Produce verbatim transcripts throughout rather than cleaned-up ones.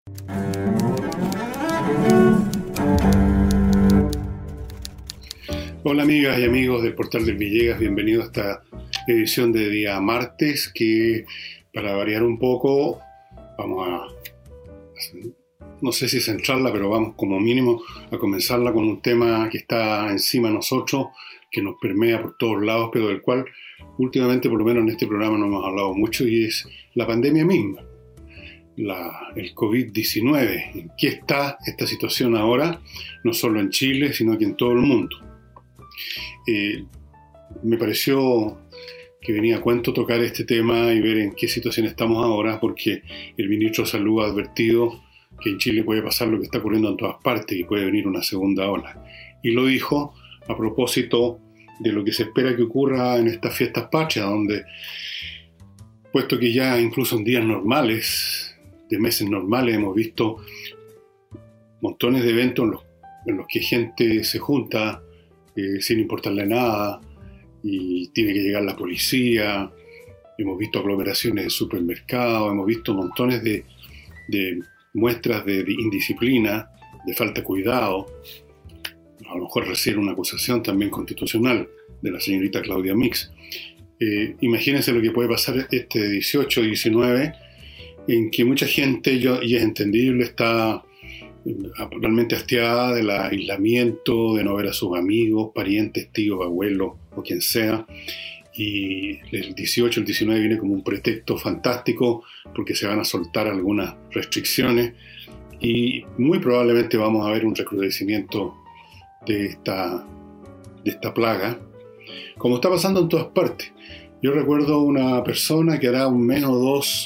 Hola amigas y amigos del Portal del Villegas, bienvenidos a esta edición de día martes que, para variar un poco, vamos a, no sé si centrarla, pero vamos como mínimo a comenzarla con un tema que está encima de nosotros, que nos permea por todos lados, pero del cual últimamente, por lo menos en este programa, no hemos hablado mucho, y es la pandemia misma. La, el covid diecinueve. ¿En qué está esta situación ahora? No solo en Chile, sino que en todo el mundo. Eh, me pareció que venía a cuento tocar este tema y ver en qué situación estamos ahora, porque el ministro de Salud ha advertido que en Chile puede pasar lo que está ocurriendo en todas partes, y puede venir una segunda ola. Y lo dijo a propósito de lo que se espera que ocurra en estas fiestas patrias, donde, puesto que ya incluso en días normales, de meses normales, hemos visto montones de eventos en los, en los que gente se junta eh, sin importarle nada, y tiene que llegar la policía. Hemos visto aglomeraciones de supermercados, hemos visto montones de, de muestras de, de indisciplina, de falta de cuidado. A lo mejor recibe una acusación también constitucional de la señorita Claudia Mix. Eh, imagínense lo que puede pasar este dieciocho, diecinueve, en que mucha gente, yo, y es entendible, está realmente hastiada del aislamiento, de no ver a sus amigos, parientes, tíos, abuelos o quien sea, y el dieciocho, el diecinueve viene como un pretexto fantástico porque se van a soltar algunas restricciones y muy probablemente vamos a ver un recrudecimiento de esta, de esta plaga, como está pasando en todas partes. Yo recuerdo una persona que hará un mes o dos,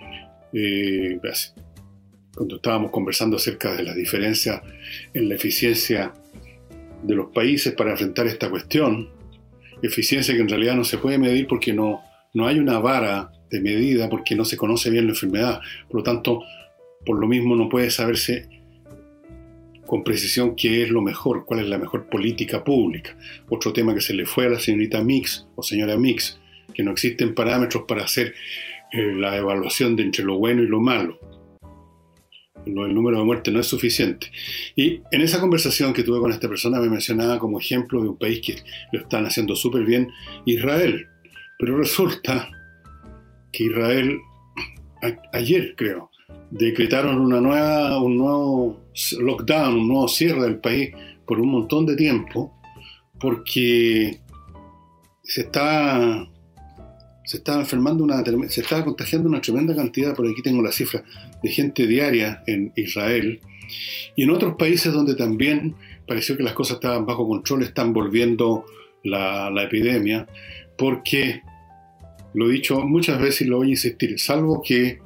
Eh, cuando estábamos conversando acerca de las diferencias en la eficiencia de los países para enfrentar esta cuestión, eficiencia que en realidad no se puede medir porque no, no hay una vara de medida, porque no se conoce bien la enfermedad, por lo tanto, por lo mismo no puede saberse con precisión qué es lo mejor, cuál es la mejor política pública. Otro tema que se le fue a la señorita Mix o señora Mix, que no existen parámetros para hacer la evaluación de entre lo bueno y lo malo. El número de muertes no es suficiente. Y en esa conversación que tuve con esta persona me mencionaba como ejemplo de un país que lo están haciendo súper bien, Israel. Pero resulta que Israel, a- ayer creo, decretaron una nueva, un nuevo lockdown, un nuevo cierre del país por un montón de tiempo, porque se está... se estaba enfermando una, se estaba contagiando una tremenda cantidad, por aquí tengo la cifra, de gente diaria en Israel, y en otros países donde también pareció que las cosas estaban bajo control, están volviendo la, la epidemia, porque, lo he dicho muchas veces y lo voy a insistir, salvo que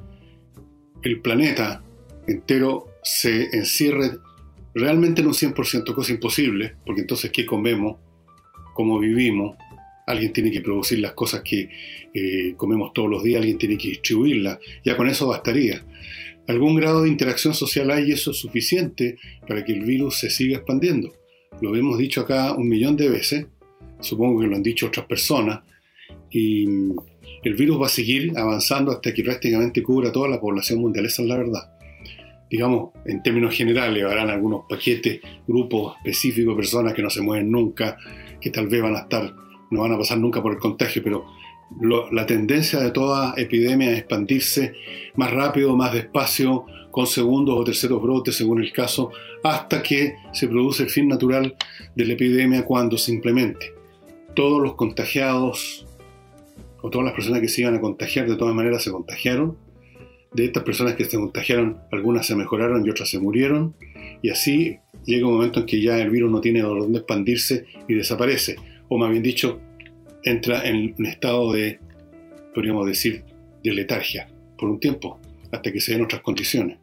el planeta entero se encierre realmente en un cien por ciento, cosa imposible, porque entonces ¿qué comemos? ¿Cómo vivimos? Alguien tiene que producir las cosas que eh, comemos todos los días, alguien tiene que distribuirlas, ya con eso bastaría. Algún grado de interacción social hay y eso es suficiente para que el virus se siga expandiendo. Lo hemos dicho acá un millón de veces, supongo que lo han dicho otras personas, y el virus va a seguir avanzando hasta que prácticamente cubra toda la población mundial, esa es la verdad. Digamos, en términos generales, habrán algunos paquetes, grupos específicos, personas que no se mueven nunca, que tal vez van a estar no van a pasar nunca por el contagio, pero lo, la tendencia de toda epidemia es expandirse más rápido, más despacio, con segundos o terceros brotes según el caso, hasta que se produce el fin natural de la epidemia, cuando simplemente todos los contagiados o todas las personas que se iban a contagiar de todas maneras se contagiaron. De estas personas que se contagiaron, algunas se mejoraron y otras se murieron, y así llega un momento en que ya el virus no tiene dónde expandirse y desaparece. O más bien dicho, entra en un estado de, podríamos decir, de letargia, por un tiempo, hasta que se den otras condiciones.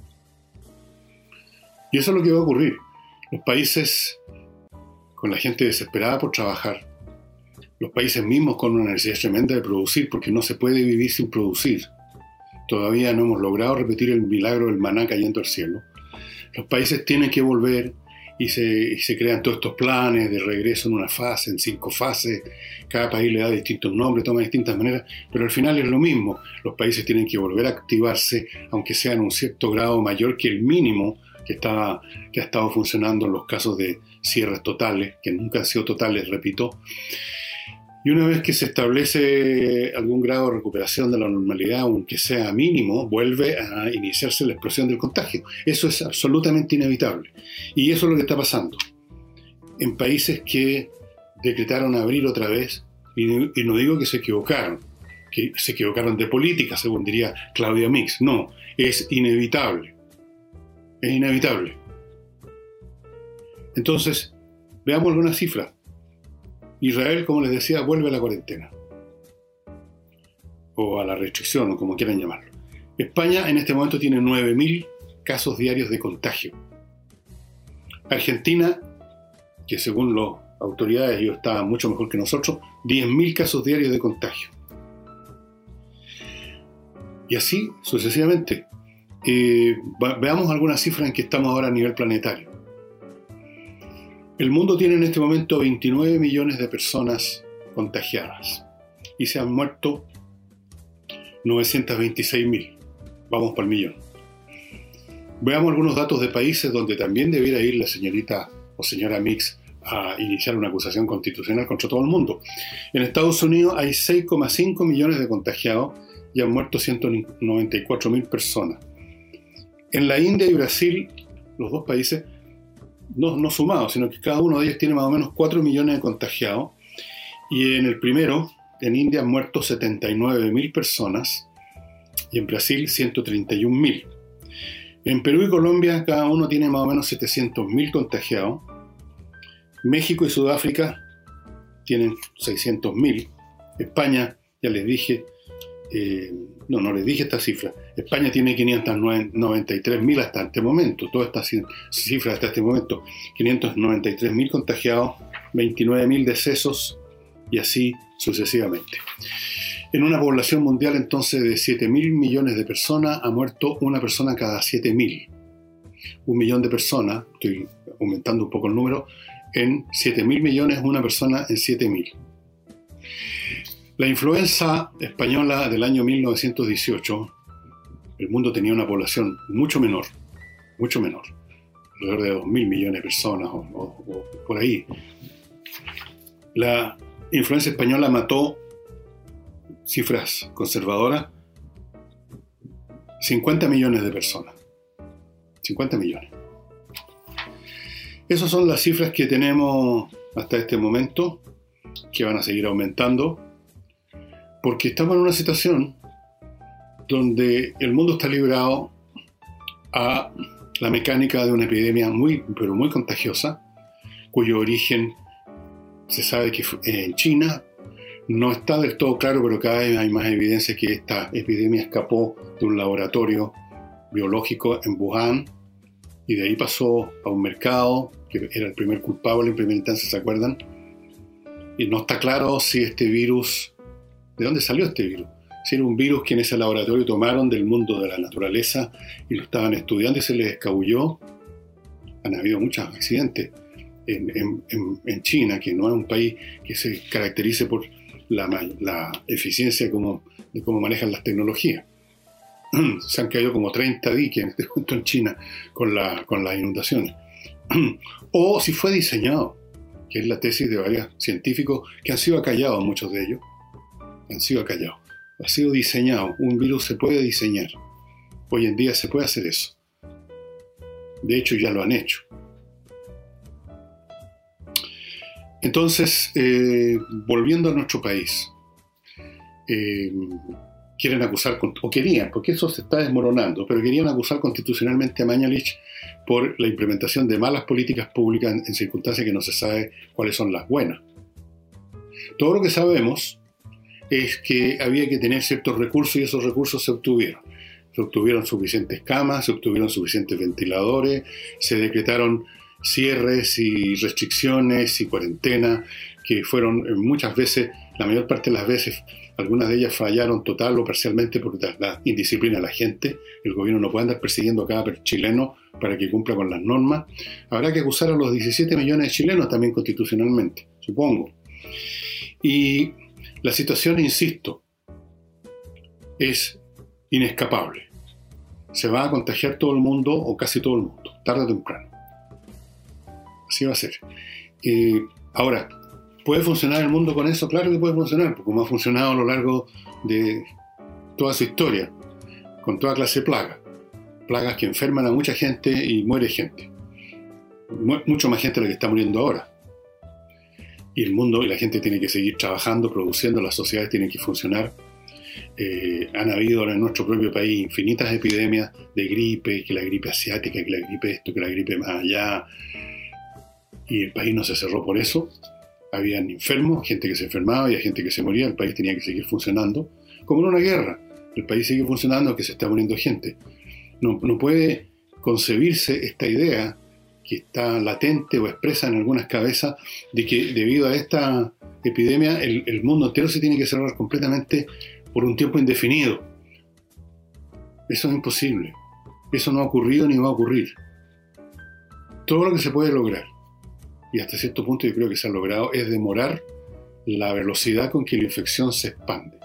Y eso es lo que va a ocurrir. Los países con la gente desesperada por trabajar, los países mismos con una necesidad tremenda de producir, porque no se puede vivir sin producir. Todavía no hemos logrado repetir el milagro del maná cayendo al cielo. Los países tienen que volver y se, y se crean todos estos planes de regreso en una fase, en cinco fases, cada país le da distintos nombres, toma distintas maneras, pero al final es lo mismo, los países tienen que volver a activarse, aunque sea en un cierto grado mayor que el mínimo que, está, que ha estado funcionando en los casos de cierres totales, que nunca han sido totales, repito. Y una vez que se establece algún grado de recuperación de la normalidad, aunque sea mínimo, vuelve a iniciarse la explosión del contagio. Eso es absolutamente inevitable. Y eso es lo que está pasando. En países que decretaron abrir otra vez, y no digo que se equivocaron, que se equivocaron de política, según diría Claudia Mix. No, es inevitable. Es inevitable. Entonces, veamos algunas cifras. Israel, como les decía, vuelve a la cuarentena o a la restricción, o como quieran llamarlo. España en este momento tiene nueve mil casos diarios de contagio. Argentina, que según las autoridades ellos estaban mucho mejor que nosotros, diez mil casos diarios de contagio. Y así sucesivamente. Eh, veamos algunas cifras en que estamos ahora a nivel planetario. El mundo tiene en este momento veintinueve millones de personas contagiadas y se han muerto novecientos veintiséis mil. Vamos para el millón. Veamos algunos datos de países donde también debiera ir la señorita o señora Mix a iniciar una acusación constitucional contra todo el mundo. En Estados Unidos hay seis coma cinco millones de contagiados y han muerto ciento noventa y cuatro mil personas. En la India y Brasil, los dos países, No, no sumados, sino que cada uno de ellos tiene más o menos cuatro millones de contagiados. Y en el primero, en India, han muerto setenta y nueve mil personas y en Brasil ciento treinta y un mil. En Perú y Colombia, cada uno tiene más o menos setecientos mil contagiados. México y Sudáfrica tienen seiscientos mil. España, ya les dije, eh, no, no les dije esta cifra. España tiene quinientos noventa y tres mil hasta este momento, todas estas cifras hasta este momento, quinientos noventa y tres mil contagiados, veintinueve mil decesos y así sucesivamente. En una población mundial entonces de siete mil millones de personas, ha muerto una persona cada siete mil. Un millón de personas, estoy aumentando un poco el número, en siete mil millones, una persona en siete mil. La influenza española del año mil novecientos dieciocho, el mundo tenía una población mucho menor, mucho menor, alrededor de dos mil millones de personas o, o, o por ahí. La influenza española mató, cifras conservadoras, cincuenta millones de personas. cincuenta millones. Esas son las cifras que tenemos hasta este momento, que van a seguir aumentando, porque estamos en una situación donde el mundo está librado a la mecánica de una epidemia muy, pero muy contagiosa, cuyo origen se sabe que en China. No está del todo claro, pero cada vez hay más evidencia que esta epidemia escapó de un laboratorio biológico en Wuhan y de ahí pasó a un mercado, que era el primer culpable en primera instancia, ¿se acuerdan? Y no está claro si este virus, ¿de dónde salió este virus? Si era un virus que en ese laboratorio tomaron del mundo de la naturaleza y lo estaban estudiando y se les escabulló. Han habido muchos accidentes en, en, en, en China, que no es un país que se caracterice por la, la eficiencia como, de cómo manejan las tecnologías. Se han caído como treinta diques en este momento en China con, la, con las inundaciones. O si fue diseñado, que es la tesis de varios científicos que han sido acallados, muchos de ellos, han sido acallados. Ha sido diseñado, un virus se puede diseñar. Hoy en día se puede hacer eso. De hecho, ya lo han hecho. Entonces, eh, volviendo a nuestro país, eh, quieren acusar, o querían, porque eso se está desmoronando, pero querían acusar constitucionalmente a Mañalich por la implementación de malas políticas públicas en, en circunstancias que no se sabe cuáles son las buenas. Todo lo que sabemos es que había que tener ciertos recursos y esos recursos se obtuvieron. Se obtuvieron suficientes camas, se obtuvieron suficientes ventiladores, se decretaron cierres y restricciones y cuarentena que fueron muchas veces, la mayor parte de las veces, algunas de ellas fallaron total o parcialmente por la indisciplina de la gente. El gobierno no puede andar persiguiendo a cada chileno para que cumpla con las normas. Habrá que acusar a los diecisiete millones de chilenos también constitucionalmente, supongo. Y la situación, insisto, es inescapable. Se va a contagiar todo el mundo o casi todo el mundo, tarde o temprano. Así va a ser. Eh, ahora, ¿puede funcionar el mundo con eso? Claro que puede funcionar, porque como ha funcionado a lo largo de toda su historia, con toda clase de plagas. Plagas que enferman a mucha gente y muere gente. Mucho más gente de la que está muriendo ahora. Y el mundo y la gente tiene que seguir trabajando, produciendo, las sociedades tienen que funcionar. Eh, han habido en nuestro propio país infinitas epidemias de gripe, que la gripe asiática, que la gripe esto, que la gripe más allá. Y el país no se cerró por eso. Habían enfermos, gente que se enfermaba, había gente que se moría, el país tenía que seguir funcionando. Como en una guerra, el país sigue funcionando aunque se está muriendo gente. No, no puede concebirse esta idea que está latente o expresa en algunas cabezas de que debido a esta epidemia el, el mundo entero se tiene que cerrar completamente por un tiempo indefinido. Eso es imposible. Eso no ha ocurrido ni va a ocurrir. Todo lo que se puede lograr, y hasta cierto punto yo creo que se ha logrado, es demorar la velocidad con que la infección se expande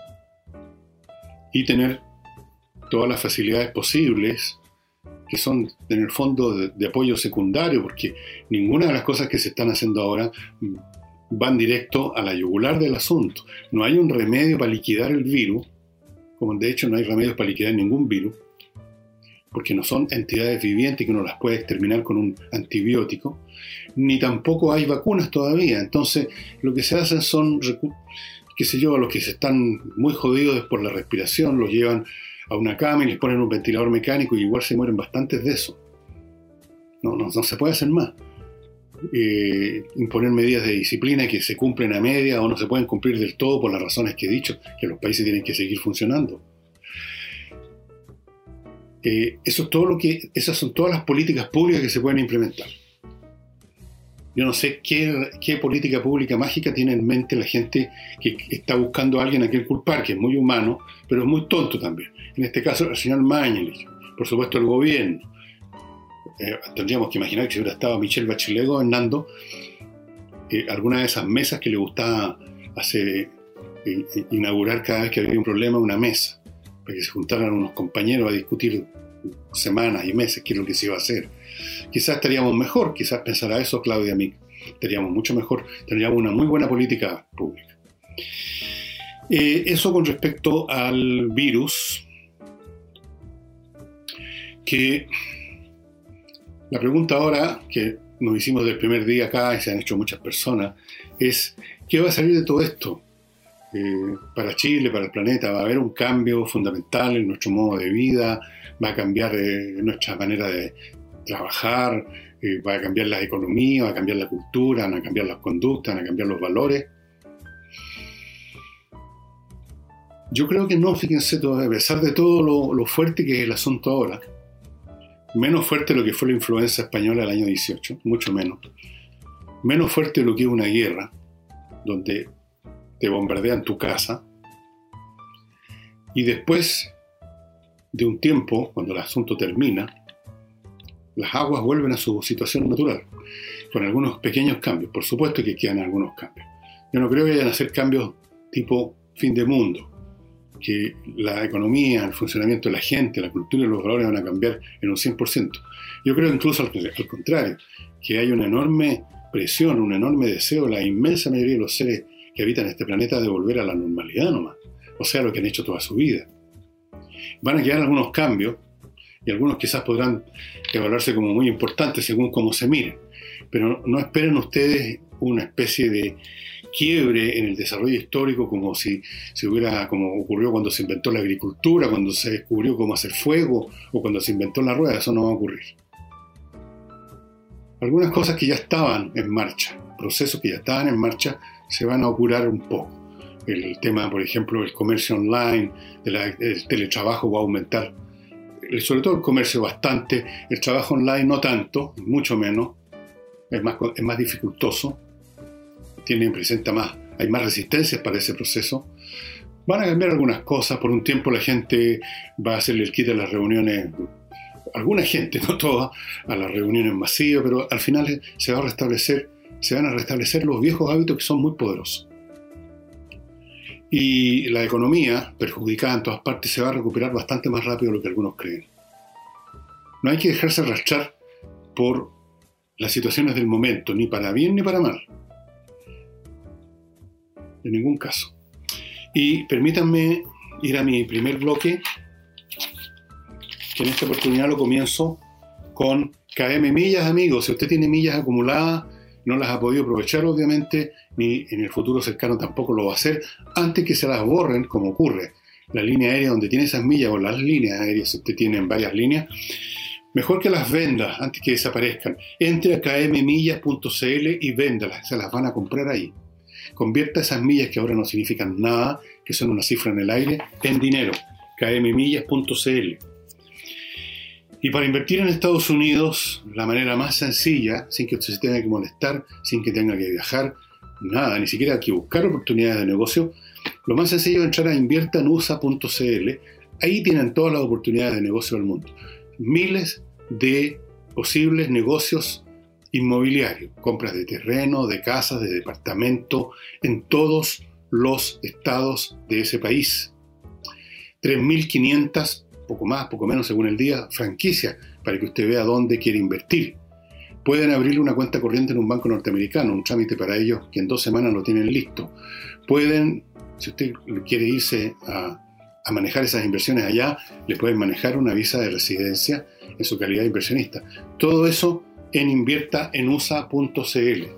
y tener todas las facilidades posibles que son en el fondo de, de apoyo secundario, porque ninguna de las cosas que se están haciendo ahora van directo a la yugular del asunto. No hay un remedio para liquidar el virus, como de hecho no hay remedios para liquidar ningún virus, porque no son entidades vivientes que uno las puede exterminar con un antibiótico, ni tampoco hay vacunas todavía. Entonces lo que se hacen son, qué sé yo, a los que se están muy jodidos por la respiración, los llevan a una cama y les ponen un ventilador mecánico y igual se mueren bastantes de eso. No, no, no se puede hacer más. Eh, imponer medidas de disciplina que se cumplen a media o no se pueden cumplir del todo por las razones que he dicho, que los países tienen que seguir funcionando. Eh, eso es todo lo que, esas son todas las políticas públicas que se pueden implementar. Yo no sé qué, qué política pública mágica tiene en mente la gente que está buscando a alguien a quien culpar, que es muy humano, pero es muy tonto también. En este caso, el señor Mañalich, por supuesto el gobierno. Eh, tendríamos que imaginar que si hubiera estado Michelle Bachelet gobernando, eh, alguna de esas mesas que le gustaba hacer, eh, inaugurar cada vez que había un problema, una mesa, para que se juntaran unos compañeros a discutir semanas y meses qué es lo que se iba a hacer. Quizás estaríamos mejor, quizás pensará eso Claudia Mick, estaríamos mucho mejor, tendríamos una muy buena política pública. Eh, eso con respecto al virus, que la pregunta ahora, que nos hicimos del primer día acá y se han hecho muchas personas, es ¿qué va a salir de todo esto? Eh, para Chile, para el planeta, va a haber un cambio fundamental en nuestro modo de vida, va a cambiar eh, nuestra manera de trabajar, eh, va a cambiar la economía, va a cambiar la cultura, van a cambiar las conductas, van a cambiar los valores. Yo creo que no, fíjense, todo, a pesar de todo lo, lo fuerte que es el asunto ahora, menos fuerte de lo que fue la influenza española del año dieciocho, mucho menos, menos fuerte de lo que es una guerra, donde te bombardean tu casa, y después de un tiempo, cuando el asunto termina, las aguas vuelven a su situación natural, con algunos pequeños cambios. Por supuesto que quedan algunos cambios. Yo no creo que vayan a hacer cambios tipo fin de mundo, que la economía, el funcionamiento de la gente, la cultura y los valores van a cambiar en un cien por ciento. Yo creo incluso al, al contrario, que hay una enorme presión, un enorme deseo de la inmensa mayoría de los seres que habitan este planeta de volver a la normalidad nomás, o sea, lo que han hecho toda su vida. Van a quedar algunos cambios, y algunos quizás podrán evaluarse como muy importantes según cómo se miren, pero no esperen ustedes una especie de quiebre en el desarrollo histórico como si se hubiera, como ocurrió cuando se inventó la agricultura, cuando se descubrió cómo hacer fuego o cuando se inventó la rueda. Eso no va a ocurrir. Algunas cosas que ya estaban en marcha, procesos que ya estaban en marcha, se van a apurar un poco. El tema, por ejemplo, del comercio online, de la, del teletrabajo va a aumentar, sobre todo el comercio bastante, el trabajo online no tanto, mucho menos, es más, es más dificultoso, tiene, presenta más, hay más resistencias para ese proceso. Van a cambiar algunas cosas, por un tiempo la gente va a hacerle el quite a las reuniones, alguna gente, no toda, a las reuniones masivas, pero al final se va a restablecer, se van a restablecer los viejos hábitos que son muy poderosos. Y la economía, perjudicada en todas partes, se va a recuperar bastante más rápido de lo que algunos creen. No hay que dejarse arrastrar por las situaciones del momento, ni para bien ni para mal. En ningún caso. Y permítanme ir a mi primer bloque, que en esta oportunidad lo comienzo con K M millas, amigos. Si usted tiene millas acumuladas, no las ha podido aprovechar, obviamente, ni en el futuro cercano tampoco lo va a hacer, antes que se las borren, como ocurre. La línea aérea donde tiene esas millas, o las líneas aéreas, si usted tiene varias líneas, mejor que las venda antes que desaparezcan. Entre a k m millas punto c l y véndalas, se las van a comprar ahí. Convierta esas millas que ahora no significan nada, que son una cifra en el aire, en dinero. k m millas punto c l. Y para invertir en Estados Unidos, la manera más sencilla, sin que usted se tenga que molestar, sin que tenga que viajar, nada, ni siquiera que buscar oportunidades de negocio, lo más sencillo es entrar a invierta en u s a punto c l. Ahí tienen todas las oportunidades de negocio del mundo. Miles de posibles negocios inmobiliarios, compras de terreno, de casas, de departamento, en todos los estados de ese país. tres mil quinientas, poco más, poco menos según el día, franquicias para que usted vea dónde quiere invertir. Pueden abrirle una cuenta corriente en un banco norteamericano, un trámite para ellos que en dos semanas lo tienen listo. Pueden, si usted quiere irse a, a manejar esas inversiones allá, le pueden manejar una visa de residencia en su calidad de inversionista. Todo eso en invierta en u s a punto c l.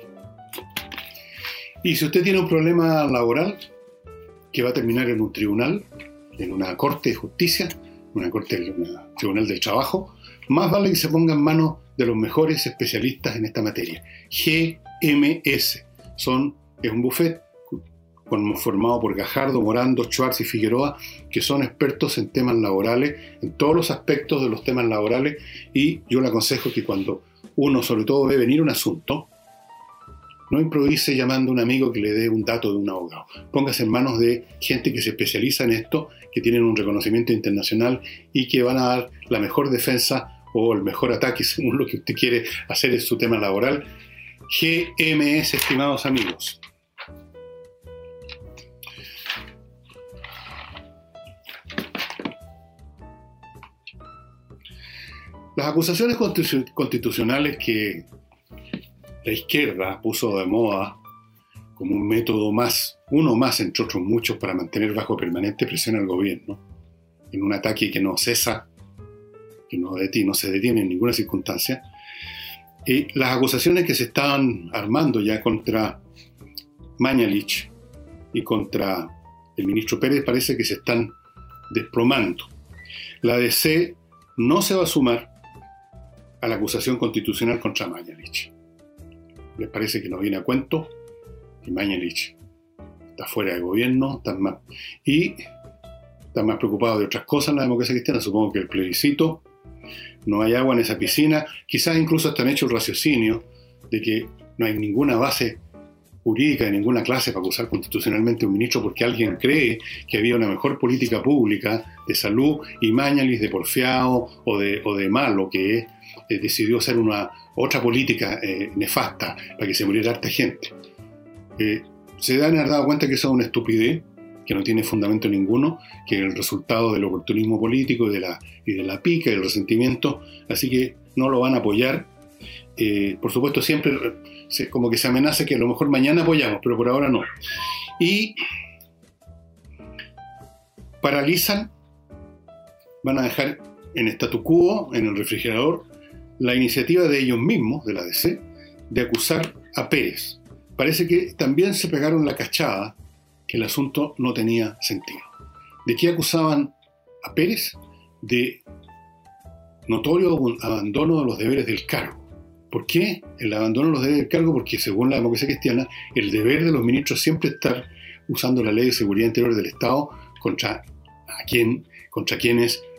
Y si usted tiene un problema laboral que va a terminar en un tribunal, en una corte de justicia, una corte, un tribunal del trabajo, más vale que se ponga en manos de los mejores especialistas en esta materia. G M S son, es un buffet formado por Gajardo, Morando, Schwartz y Figueroa, que son expertos en temas laborales, en todos los aspectos de los temas laborales, y yo le aconsejo que cuando uno sobre todo ve venir un asunto, no improvise llamando a un amigo que le dé un dato de un abogado. Póngase en manos de gente que se especializa en esto, que tienen un reconocimiento internacional y que van a dar la mejor defensa o el mejor ataque según lo que usted quiere hacer en su tema laboral. G M S, estimados amigos. Las acusaciones constitucionales que la izquierda puso de moda como un método más, uno más entre otros muchos, para mantener bajo permanente presión al gobierno, en un ataque que no cesa, que no, detiene, no se detiene en ninguna circunstancia. Y las acusaciones que se estaban armando ya contra Mañalich y contra el ministro Pérez parece que se están desplomando. La D C no se va a sumar a la acusación constitucional contra Mañalich. Les parece que no viene a cuento, que Mañalich está fuera de gobierno, están más, y están más preocupados de otras cosas en la democracia cristiana. Supongo que el plebiscito, no hay agua en esa piscina, quizás incluso están hechos el raciocinio de que no hay ninguna base jurídica de ninguna clase para acusar constitucionalmente a un ministro porque alguien cree que había una mejor política pública de salud y Mañalich de porfiado o de, o de malo que es, eh, decidió hacer una otra política eh, nefasta para que se muriera harta gente. Eh, se dan a dar cuenta que eso es una estupidez, que no tiene fundamento ninguno, que es el resultado del oportunismo político y de la, y de la pica y del resentimiento, así que no lo van a apoyar. Eh, por supuesto, siempre se, como que se amenaza que a lo mejor mañana apoyamos, pero por ahora no. Y paralizan, van a dejar en statu quo, en el refrigerador, la iniciativa de ellos mismos, de la D C, de acusar a Pérez. Parece que también se pegaron la cachada que el asunto no tenía sentido. ¿De qué acusaban a Pérez? De notorio abandono de los deberes del cargo. ¿Por qué el abandono de los deberes del cargo? Porque según la democracia cristiana, el deber de los ministros siempre es estar usando la ley de seguridad interior del Estado contra, a quien, contra quienes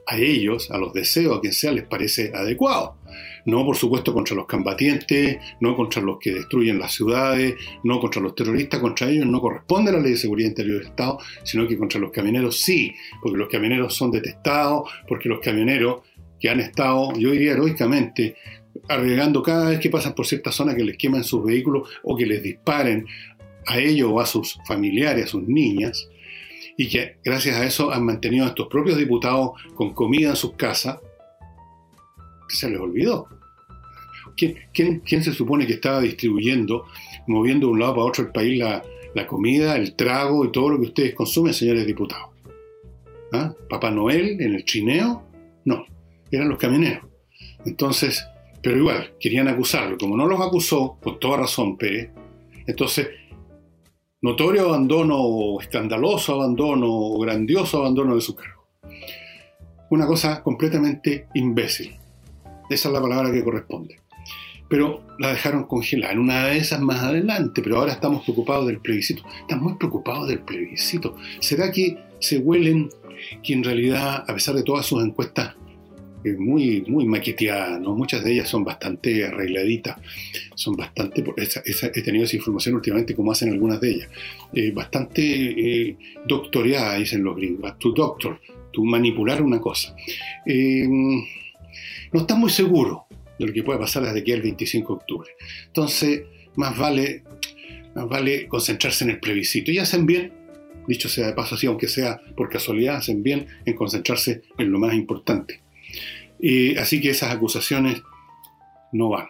a ellos, a los deseos, a quien sea, les parece adecuado. No, por supuesto, contra los combatientes, no contra los que destruyen las ciudades, no contra los terroristas, contra ellos no corresponde la Ley de Seguridad Interior del Estado, sino que contra los camioneros sí, porque los camioneros son detestados, porque los camioneros que han estado, yo diría heroicamente, arriesgando cada vez que pasan por cierta zona que les queman sus vehículos o que les disparen a ellos o a sus familiares, a sus niñas, y que gracias a eso han mantenido a estos propios diputados con comida en sus casas. Se les olvidó. ¿Quién, quién, quién se supone que estaba distribuyendo, moviendo de un lado para otro el país la, la comida, el trago y todo lo que ustedes consumen, señores diputados? ¿Ah? ¿Papá Noel en el trineo? No, eran los camioneros. Entonces, pero igual, querían acusarlo. Como no los acusó, con toda razón Pérez, entonces, notorio abandono, escandaloso abandono, grandioso abandono de su cargo. Una cosa completamente imbécil. Esa es la palabra que corresponde. Pero la dejaron congelada en una de esas más adelante, pero ahora estamos preocupados del plebiscito. Están muy preocupados del plebiscito. ¿Será que se huelen que en realidad, a pesar de todas sus encuestas eh, muy, muy maqueteadas, ¿no? Muchas de ellas son bastante arregladitas, son bastante, esa, esa, he tenido esa información últimamente como hacen algunas de ellas, eh, bastante eh, doctoreadas, dicen los gringos, to doctor, to manipular una cosa. Eh, no están muy seguros de lo que puede pasar desde aquí al veinticinco de octubre. Entonces, más vale, más vale concentrarse en el plebiscito. Y hacen bien, dicho sea de paso así, aunque sea por casualidad, hacen bien en concentrarse en lo más importante. Eh, así que esas acusaciones no van.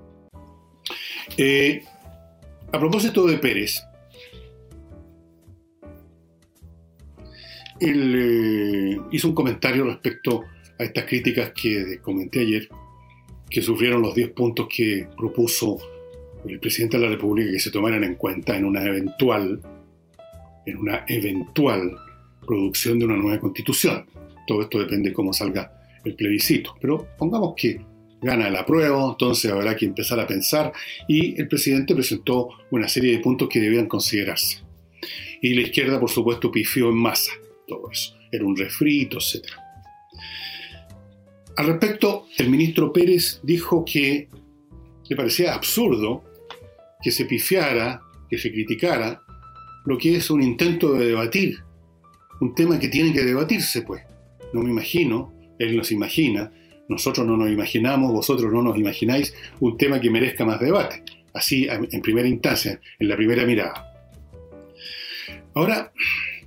Eh, a propósito de Pérez, él eh, hizo un comentario respecto a estas críticas que comenté ayer, que sufrieron los diez puntos que propuso el presidente de la República que se tomaran en cuenta en una eventual, en una eventual producción de una nueva constitución. Todo esto depende de cómo salga el plebiscito. Pero pongamos que gana el apruebo, entonces habrá que empezar a pensar, y el presidente presentó una serie de puntos que debían considerarse. Y la izquierda, por supuesto, pifió en masa todo eso. Era un refrito, etcétera. Al respecto, el ministro Pérez dijo que le parecía absurdo que se pifiara, que se criticara lo que es un intento de debatir un tema que tiene que debatirse, pues. No me imagino, él nos imagina, nosotros no nos imaginamos, vosotros no nos imagináis un tema que merezca más debate, así en primera instancia, en la primera mirada. Ahora,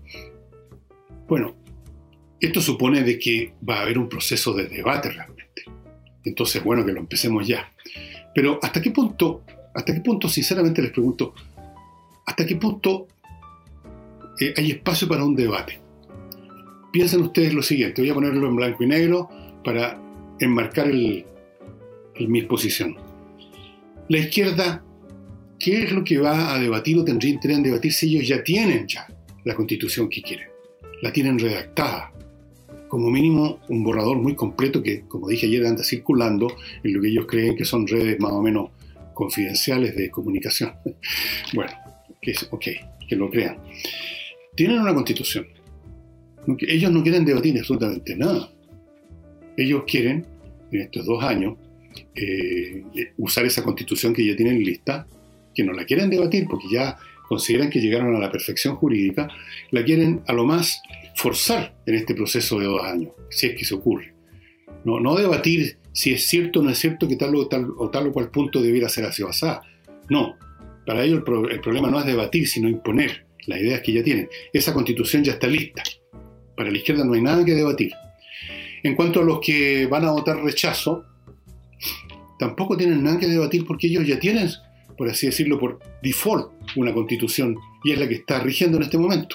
bueno, esto supone de que va a haber un proceso de debate realmente. Entonces, bueno, que lo empecemos ya. Pero ¿hasta qué punto, hasta qué punto, sinceramente les pregunto, hasta qué punto eh, hay espacio para un debate? Piensen ustedes lo siguiente, voy a ponerlo en blanco y negro para enmarcar el, el, mi exposición. La izquierda, ¿qué es lo que va a debatir o tendría interés en debatir si ellos ya tienen ya la constitución que quieren? La tienen redactada. Como mínimo un borrador muy completo que, como dije ayer, anda circulando en lo que ellos creen que son redes más o menos confidenciales de comunicación. Bueno, que es, ok, que lo crean. Tienen una constitución. Ellos no quieren debatir absolutamente nada. Ellos quieren, en estos dos años, eh, usar esa constitución que ya tienen lista, que no la quieren debatir porque ya consideran que llegaron a la perfección jurídica, la quieren a lo más forzar en este proceso de dos años, si es que se ocurre. No, no debatir si es cierto o no es cierto que tal o tal o, tal o cual punto debiera ser así o así. No, para ellos el, pro, el problema no es debatir, sino imponer las ideas que ya tienen. Esa constitución ya está lista. Para la izquierda no hay nada que debatir. En cuanto a los que van a votar rechazo, tampoco tienen nada que debatir porque ellos ya tienen, por así decirlo, por default, una constitución, y es la que está rigiendo en este momento.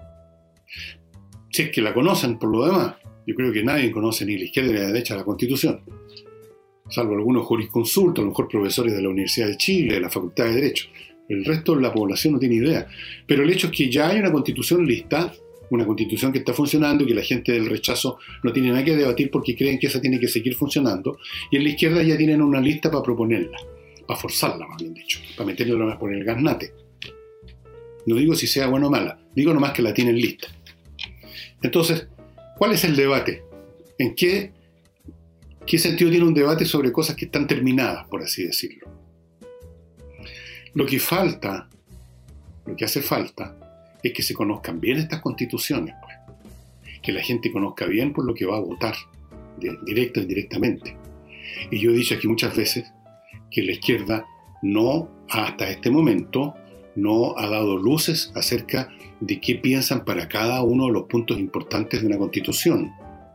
Si es que la conocen por lo demás, yo creo que nadie conoce ni la izquierda ni la derecha la constitución, salvo algunos jurisconsultos, a lo mejor profesores de la Universidad de Chile, de la Facultad de Derecho. El resto de la población no tiene idea. Pero el hecho es que ya hay una constitución lista, una constitución que está funcionando y que la gente del rechazo no tiene nada que debatir porque creen que esa tiene que seguir funcionando, y en la izquierda ya tienen una lista para proponerla, para forzarla, más bien dicho, para meterla por el gaznate. No digo si sea buena o mala, digo nomás que la tienen lista. Entonces, ¿cuál es el debate? ¿En qué, qué sentido tiene un debate sobre cosas que están terminadas, por así decirlo? Lo que falta, lo que hace falta, es que se conozcan bien estas constituciones, pues. Que la gente conozca bien por lo que va a votar, directo e indirectamente. Y yo he dicho aquí muchas veces que la izquierda no, hasta este momento, no ha dado luces acerca de qué piensan para cada uno de los puntos importantes de una constitución.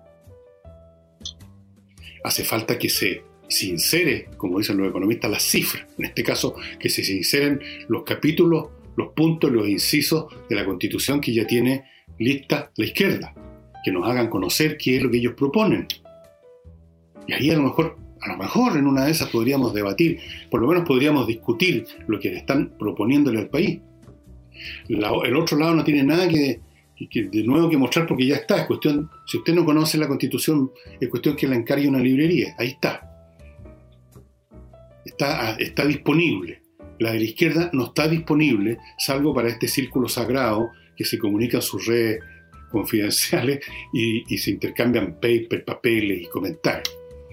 Hace falta que se sincere, como dicen los economistas, las cifras. En este caso, que se sinceren los capítulos, los puntos, los incisos de la constitución que ya tiene lista la izquierda. Que nos hagan conocer qué es lo que ellos proponen. Y ahí a lo mejor, a lo mejor en una de esas podríamos debatir, por lo menos podríamos discutir lo que le están proponiéndole al país. La, el otro lado no tiene nada que, que de nuevo que mostrar porque ya está. Es cuestión, si usted no conoce la Constitución, es cuestión que la encargue una librería. Ahí está. Está, está disponible. La de la izquierda no está disponible, salvo para este círculo sagrado que se comunica en sus redes confidenciales y, y se intercambian papers, papeles y comentarios.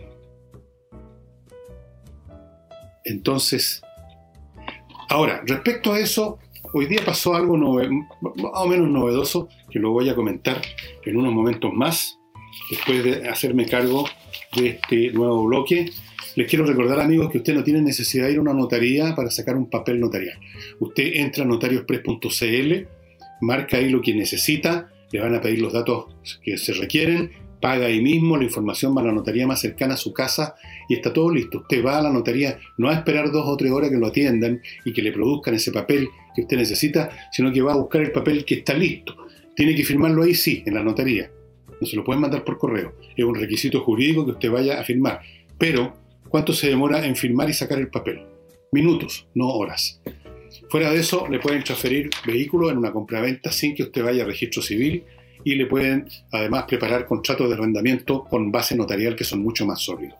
Entonces, ahora, respecto a eso, hoy día pasó algo nove- más o menos novedoso que lo voy a comentar en unos momentos más, después de hacerme cargo de este nuevo bloque. Les quiero recordar, amigos, que usted no tiene necesidad de ir a una notaría para sacar un papel notarial. Usted entra a notariospress punto c l, marca ahí lo que necesita, le van a pedir los datos que se requieren, paga ahí mismo, la información va a la notaría más cercana a su casa y está todo listo. Usted va a la notaría no a esperar dos o tres horas que lo atiendan y que le produzcan ese papel que usted necesita, sino que va a buscar el papel que está listo. Tiene que firmarlo ahí, sí, en la notaría. No se lo pueden mandar por correo. Es un requisito jurídico que usted vaya a firmar. Pero, ¿cuánto se demora en firmar y sacar el papel? Minutos, no horas. Fuera de eso, le pueden transferir vehículos en una compraventa sin que usted vaya a registro civil y le pueden además preparar contratos de arrendamiento con base notarial que son mucho más sólidos.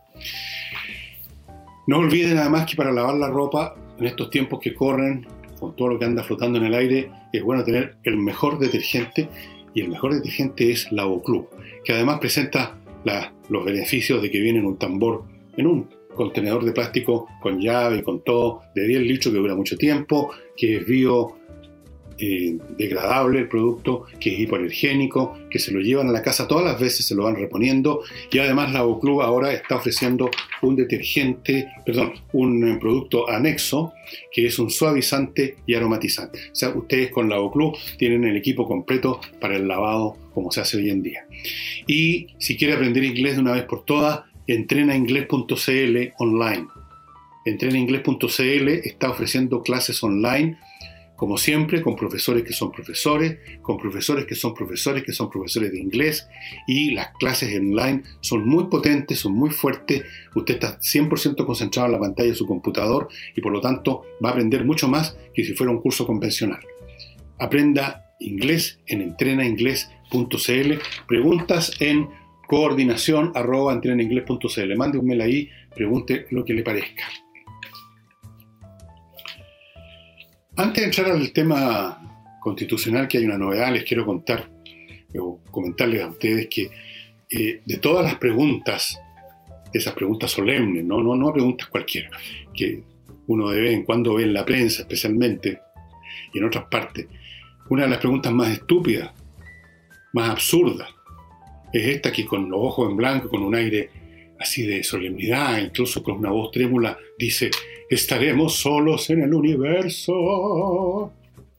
No olviden además que para lavar la ropa en estos tiempos que corren, con todo lo que anda flotando en el aire, es bueno tener el mejor detergente y el mejor detergente es Lavoclub, que además presenta la, los beneficios de que viene en un tambor, en un contenedor de plástico con llave y con todo, de diez litros que dura mucho tiempo, que es bio eh, degradable el producto, que es hipoalergénico, que se lo llevan a la casa todas las veces, se lo van reponiendo y además Lavoclub ahora está ofreciendo un detergente, perdón, un producto anexo que es un suavizante y aromatizante. O sea, ustedes con Lavoclub tienen el equipo completo para el lavado como se hace hoy en día. Y si quiere aprender inglés de una vez por todas, entrena inglés punto c l online. entrena inglés punto c l está ofreciendo clases online, como siempre, con profesores que son profesores, con profesores que son profesores que son profesores de inglés, y las clases online son muy potentes, son muy fuertes. Usted está cien por ciento concentrado en la pantalla de su computador y por lo tanto va a aprender mucho más que si fuera un curso convencional. Aprenda inglés en entrena inglés punto c l. Preguntas en coordinación arroba entrena inglés punto c l. Mande un mail ahí, pregunte lo que le parezca. Antes de entrar al tema constitucional, que hay una novedad, les quiero contar o comentarles a ustedes que eh, de todas las preguntas, de esas preguntas solemnes, no, no, no preguntas cualquiera, que uno de vez en cuando ve en la prensa especialmente y en otras partes, una de las preguntas más estúpidas, más absurdas, es esta que con los ojos en blanco, con un aire así de solemnidad, incluso con una voz trémula, dice: ¿estaremos solos en el universo?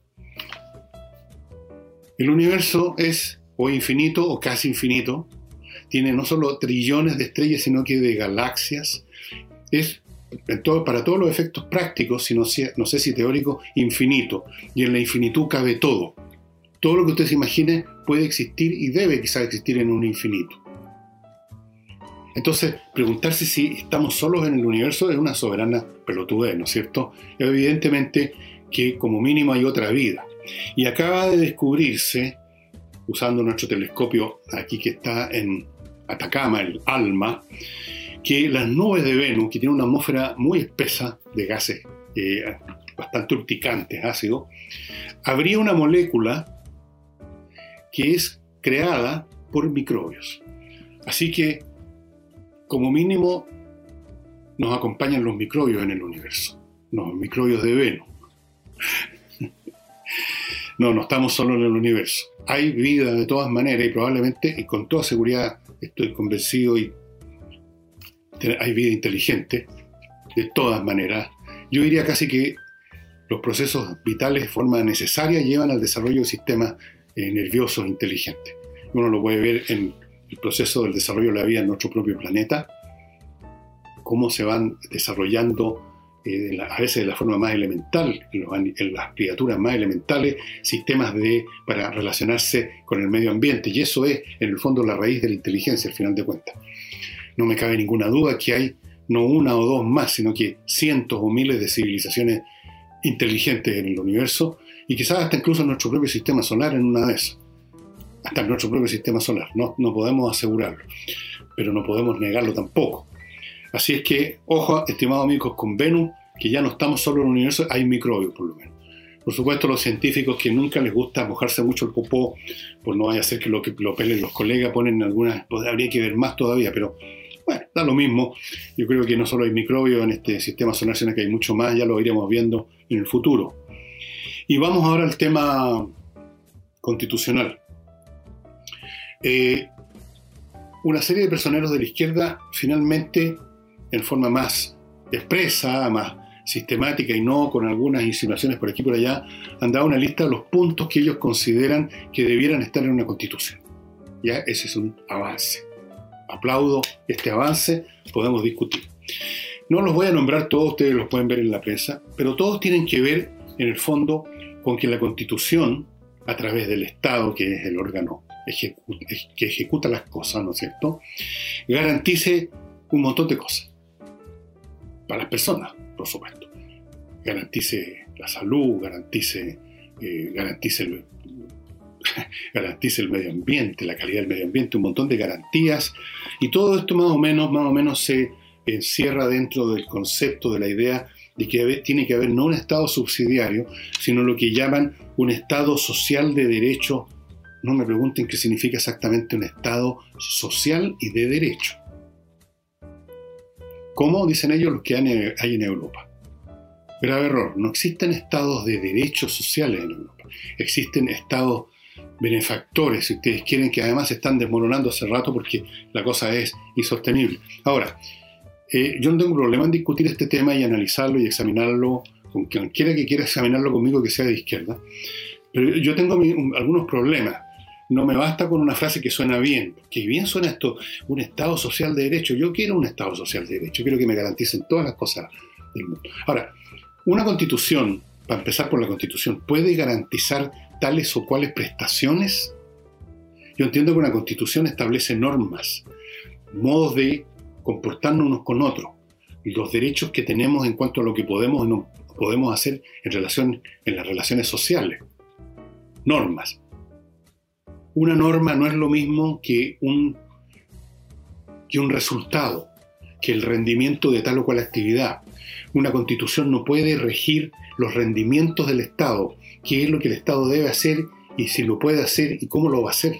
El universo es o infinito o casi infinito, tiene no solo trillones de estrellas, sino que de galaxias, es en todo, para todos los efectos prácticos, si no, no sé si teóricos, infinito, y en la infinitud cabe todo. Todo lo que usted se imagine puede existir y debe quizás existir en un infinito. Entonces, preguntarse si estamos solos en el universo es una soberana pelotudez, ¿no es cierto? Evidentemente que como mínimo hay otra vida. Y acaba de descubrirse, usando nuestro telescopio aquí que está en Atacama, el ALMA, que las nubes de Venus, que tienen una atmósfera muy espesa de gases eh, bastante urticantes, ácidos, habría una molécula que es creada por microbios. Así que, como mínimo, nos acompañan los microbios en el universo, los microbios de Venus. No, no estamos solo en el universo. Hay vida de todas maneras y probablemente, y con toda seguridad estoy convencido, y hay vida inteligente de todas maneras. Yo diría casi que los procesos vitales de forma necesaria llevan al desarrollo de sistemas eh, nerviosos inteligentes. Uno lo puede ver en el proceso del desarrollo de la vida en nuestro propio planeta, cómo se van desarrollando eh, a veces de la forma más elemental, en, los, en las criaturas más elementales, sistemas de, para relacionarse con el medio ambiente, y eso es en el fondo la raíz de la inteligencia al final de cuentas. No me cabe ninguna duda que hay no una o dos más, sino que cientos o miles de civilizaciones inteligentes en el universo, y quizás hasta incluso en nuestro propio sistema solar, en una de esas. Hasta en nuestro propio sistema solar. No, no podemos asegurarlo, pero no podemos negarlo tampoco. Así es que, ojo, estimados amigos, con Venus, que ya no estamos solo en el universo, hay microbios por lo menos. Por supuesto, los científicos que nunca les gusta mojarse mucho el popó, pues no vaya a ser que lo que lo pelen los colegas, ponen algunas, pues habría que ver más todavía, pero bueno, da lo mismo. Yo creo que no solo hay microbios en este sistema solar, sino que hay mucho más, ya lo iremos viendo en el futuro. Y vamos ahora al tema constitucional. Eh, una serie de personeros de la izquierda finalmente, en forma más expresa, más sistemática y no con algunas insinuaciones por aquí y por allá, han dado una lista de los puntos que ellos consideran que debieran estar en una constitución. Ya, ese es un avance. Aplaudo este avance, podemos discutir. No los voy a nombrar todos, ustedes los pueden ver en la prensa, pero todos tienen que ver, en el fondo, con que la Constitución, a través del Estado, que es el órgano ejecu- que ejecuta las cosas, ¿no es cierto?, garantice un montón de cosas. Para las personas, por supuesto. Garantice la salud, garantice, eh, garantice, el, garantice el medio ambiente, la calidad del medio ambiente, un montón de garantías. Y todo esto más o menos, más o menos se encierra dentro del concepto de la idea de que tiene que haber no un Estado subsidiario, sino lo que llaman un Estado social de derecho. No me pregunten qué significa exactamente un Estado social y de derecho. ¿Cómo? Dicen ellos los que hay en Europa. Grave error. No existen estados de derechos sociales en Europa. Existen estados benefactores, si ustedes quieren, que además se están desmoronando hace rato porque la cosa es insostenible. Ahora, eh, yo no tengo problema en discutir este tema y analizarlo y examinarlo con quien quiera que quiera examinarlo conmigo que sea de izquierda. Pero yo tengo mi, un, algunos problemas. No me basta con una frase que suena bien. Que bien suena esto, un Estado social de derecho. Yo quiero un Estado social de derecho. Quiero que me garanticen todas las cosas del mundo. Ahora, una constitución, para empezar por la constitución, ¿puede garantizar tales o cuales prestaciones? Yo entiendo que una constitución establece normas, modos de comportarnos unos con otros, y los derechos que tenemos en cuanto a lo que podemos o no podemos hacer en relación, en las relaciones sociales. Normas. Una norma no es lo mismo que un, que un resultado, que el rendimiento de tal o cual actividad. Una constitución no puede regir los rendimientos del Estado, qué es lo que el Estado debe hacer y si lo puede hacer y cómo lo va a hacer.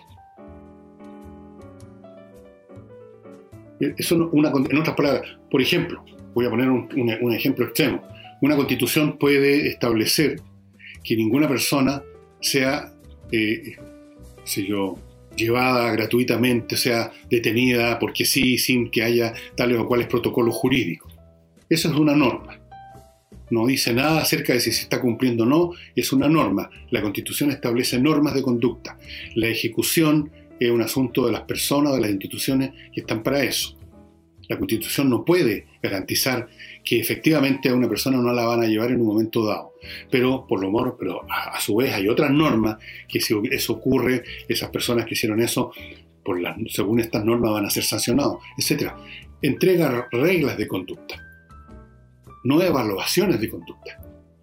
Eso no, una, en otras palabras, por ejemplo, voy a poner un, un, un ejemplo extremo. Una constitución puede establecer que ninguna persona sea eh, si yo, llevada gratuitamente, o sea, detenida porque sí, sin que haya tales o cuales protocolos jurídicos. Eso es una norma. No dice nada acerca de si se está cumpliendo o no, es una norma. La Constitución establece normas de conducta. La ejecución es un asunto de las personas, de las instituciones que están para eso. La Constitución no puede garantizar que efectivamente a una persona no la van a llevar en un momento dado. Pero, por lo menos, pero a, a su vez hay otras normas que si eso ocurre, esas personas que hicieron eso, por la, según estas normas van a ser sancionados, etcétera. Entrega reglas de conducta, no evaluaciones de conducta.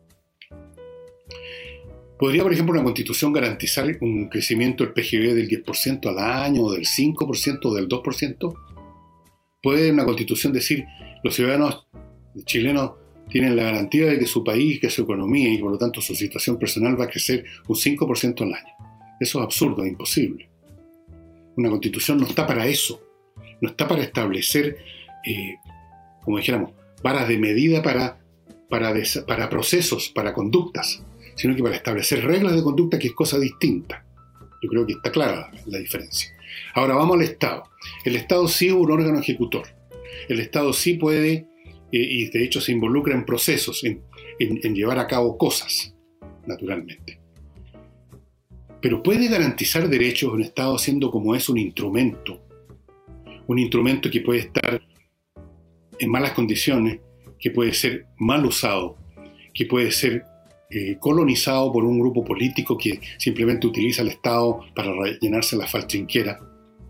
¿Podría, por ejemplo, una Constitución garantizar un crecimiento del P G B del diez por ciento al año, o del cinco por ciento, o del dos por ciento? ¿Puede una Constitución decir los ciudadanos chilenos tienen la garantía de que su país, que su economía y por lo tanto su situación personal va a crecer un cinco por ciento al año? Eso es absurdo, es imposible. Una Constitución no está para eso. no está para establecer, eh, como dijéramos, varas de medida para, para, des, para procesos, para conductas, sino que para establecer reglas de conducta, que es cosa distinta. Yo creo que está clara la diferencia. Ahora vamos al Estado. El Estado sí es un órgano ejecutor. El Estado sí puede, eh, y de hecho se involucra en procesos, en, en, en llevar a cabo cosas, naturalmente. Pero puede garantizar derechos un Estado siendo como es un instrumento, un instrumento que puede estar en malas condiciones, que puede ser mal usado, que puede ser eh, colonizado por un grupo político que simplemente utiliza el Estado para rellenarse la faltrinquera,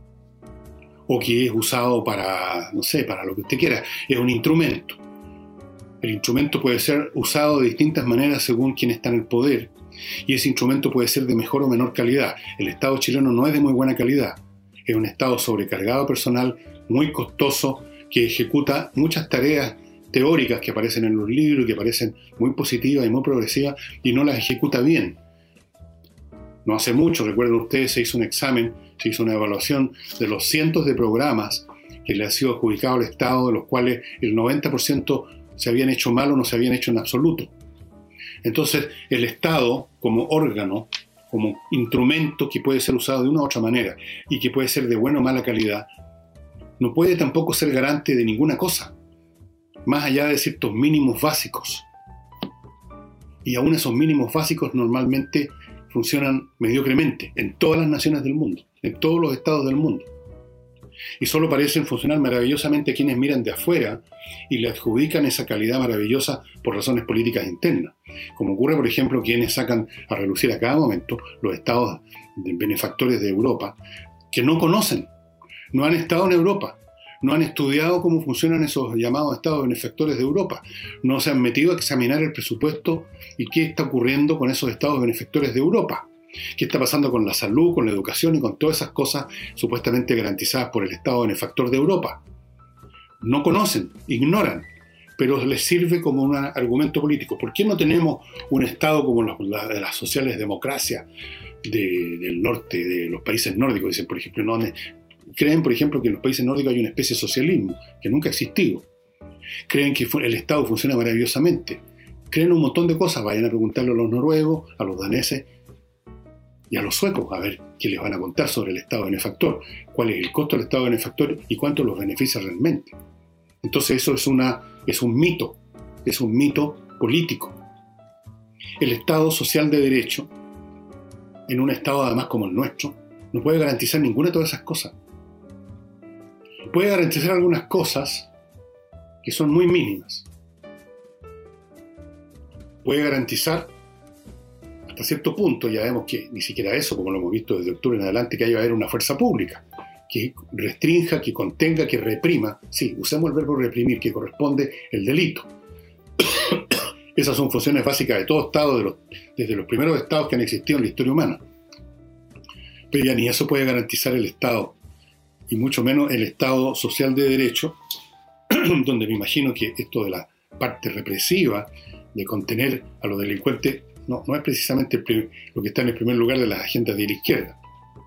o que es usado para, no sé, para lo que usted quiera. Es un instrumento. El instrumento puede ser usado de distintas maneras según quien está en el poder, y ese instrumento puede ser de mejor o menor calidad. El Estado chileno no es de muy buena calidad. Es un Estado sobrecargado personal, muy costoso, que ejecuta muchas tareas teóricas que aparecen en los libros, que parecen muy positivas y muy progresivas, y no las ejecuta bien. No hace mucho, recuerden ustedes, se hizo un examen, se hizo una evaluación de los cientos de programas que le han sido adjudicados al Estado, de los cuales el noventa por ciento se habían hecho mal o no se habían hecho en absoluto. Entonces, el Estado, como órgano, como instrumento que puede ser usado de una u otra manera y que puede ser de buena o mala calidad, no puede tampoco ser garante de ninguna cosa, más allá de ciertos mínimos básicos. Y aún esos mínimos básicos normalmente funcionan mediocremente en todas las naciones del mundo, en todos los estados del mundo. Y solo parecen funcionar maravillosamente a quienes miran de afuera y le adjudican esa calidad maravillosa por razones políticas internas, como ocurre, por ejemplo, quienes sacan a relucir a cada momento los estados de benefactores de Europa, que no conocen, no han estado en Europa, no han estudiado cómo funcionan esos llamados estados benefactores de Europa, no se han metido a examinar el presupuesto y qué está ocurriendo con esos estados benefactores de Europa. ¿Qué está pasando con la salud, con la educación y con todas esas cosas supuestamente garantizadas por el Estado benefactor de Europa? No conocen, ignoran, pero les sirve como un argumento político. ¿Por qué no tenemos un Estado como los, la, de las sociales democracias de, del norte, de los países nórdicos? Dicen, por ejemplo, no, creen, por ejemplo, que en los países nórdicos hay una especie de socialismo que nunca ha existido. Creen que el Estado funciona maravillosamente. Creen un montón de cosas. Vayan a preguntarle a los noruegos, a los daneses y a los suecos, a ver qué les van a contar sobre el Estado benefactor, cuál es el costo del Estado benefactor y cuánto los beneficia realmente. Entonces eso es, una, es un mito, es un mito político. El Estado social de derecho, en un Estado además como el nuestro, no puede garantizar ninguna de todas esas cosas. Puede garantizar algunas cosas que son muy mínimas. Puede garantizar hasta cierto punto, ya vemos que ni siquiera eso, como lo hemos visto desde octubre en adelante, que haya va a haber una fuerza pública que restrinja, que contenga, que reprima. Sí, usemos el verbo reprimir, que corresponde el delito. Esas son funciones básicas de todo Estado, de los, desde los primeros Estados que han existido en la historia humana. Pero ya ni eso puede garantizar el Estado, y mucho menos el Estado social de derecho, donde me imagino que esto de la parte represiva, de contener a los delincuentes, No, no es precisamente el primer, lo que está en el primer lugar de las agendas de la izquierda.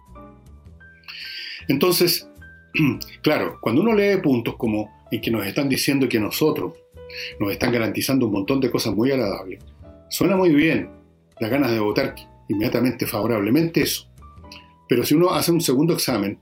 Entonces, claro, cuando uno lee puntos como en que nos están diciendo que nosotros nos están garantizando un montón de cosas muy agradables, suena muy bien, da ganas de votar inmediatamente favorablemente eso. Pero si uno hace un segundo examen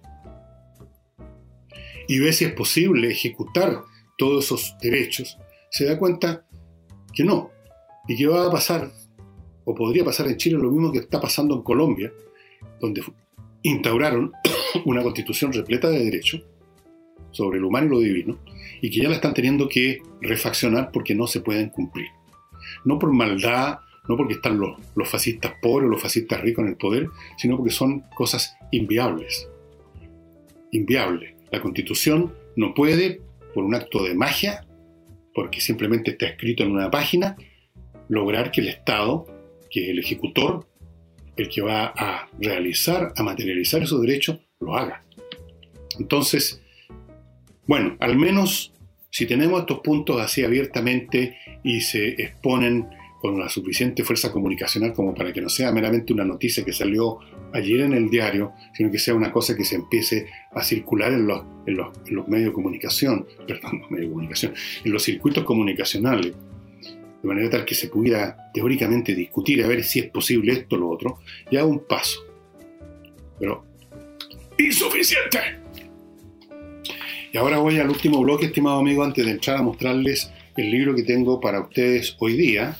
y ve si es posible ejecutar todos esos derechos, se da cuenta que no. ¿Y qué va a pasar? O podría pasar en Chile lo mismo que está pasando en Colombia, donde instauraron una constitución repleta de derechos sobre lo humano y lo divino, y que ya la están teniendo que refaccionar porque no se pueden cumplir. No por maldad, no porque están los, los fascistas pobres o los fascistas ricos en el poder, sino porque son cosas inviables. Inviables. La constitución no puede, por un acto de magia, porque simplemente está escrito en una página, lograr que el Estado, que es el ejecutor, el que va a realizar, a materializar esos derechos, lo haga. Entonces, bueno, al menos si tenemos estos puntos así abiertamente y se exponen con la suficiente fuerza comunicacional como para que no sea meramente una noticia que salió ayer en el diario, sino que sea una cosa que se empiece a circular en los, en los, en los medios de comunicación, perdón, los medios de comunicación, en los circuitos comunicacionales, de manera tal que se pudiera teóricamente discutir a ver si es posible esto o lo otro, ya un paso. Pero insuficiente. Y ahora voy al último bloque, estimado amigo, antes de entrar a mostrarles el libro que tengo para ustedes hoy día.